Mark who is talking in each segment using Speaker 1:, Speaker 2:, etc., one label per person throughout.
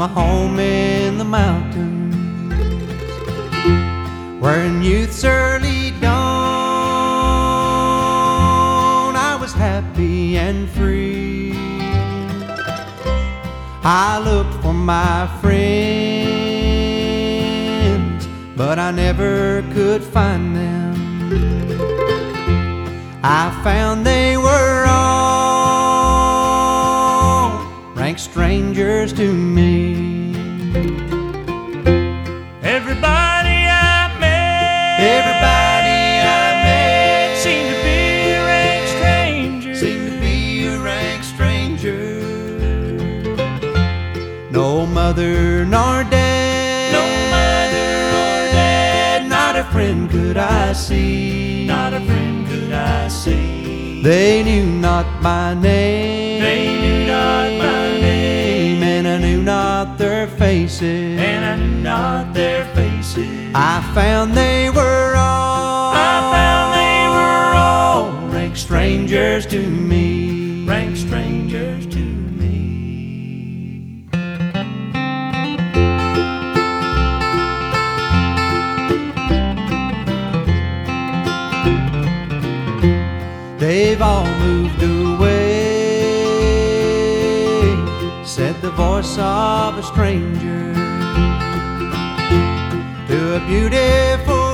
Speaker 1: a home in the mountains, where in youth's early dawn I was happy and free. I looked for my friends, but I never could find them. I found they were all rank strangers to me.
Speaker 2: Everybody I met seemed to be a rank stranger.
Speaker 1: Seemed to be a rank stranger. No mother nor dad,
Speaker 2: No mother or dad,
Speaker 1: not a friend could I see.
Speaker 2: not a friend could I see.
Speaker 1: They knew not my name,
Speaker 2: They knew not my name,
Speaker 1: and I knew not their faces.
Speaker 2: and I knew not their faces.
Speaker 1: I found they were all rank strangers to me.
Speaker 2: rank strangers to me.
Speaker 1: They've all moved away, said the voice of a stranger, to a beautiful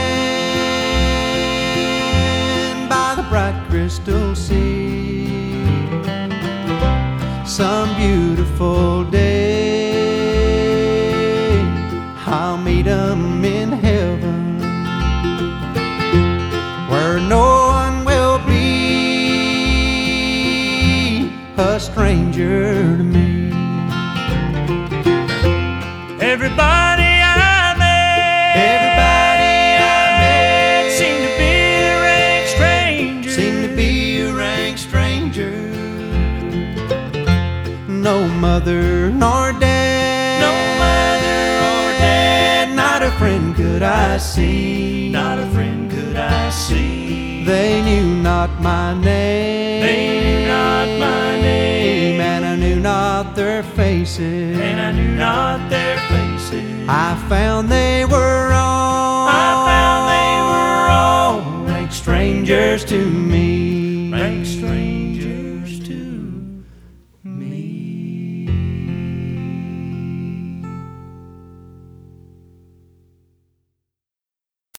Speaker 1: land by the bright crystal sea. Some beautiful day I'll meet 'em in heaven, where no one will be a stranger to me.
Speaker 2: Everybody I met seemed to be a rank stranger.
Speaker 1: Seemed to be a rank stranger. No mother nor dad,
Speaker 2: No mother or dad,
Speaker 1: not a friend could I see.
Speaker 2: not a friend could I see.
Speaker 1: They knew not my name,
Speaker 2: They knew not my name,
Speaker 1: and I knew not their faces.
Speaker 2: and I knew not their faces.
Speaker 1: I found they were all
Speaker 2: rank
Speaker 1: strangers to me.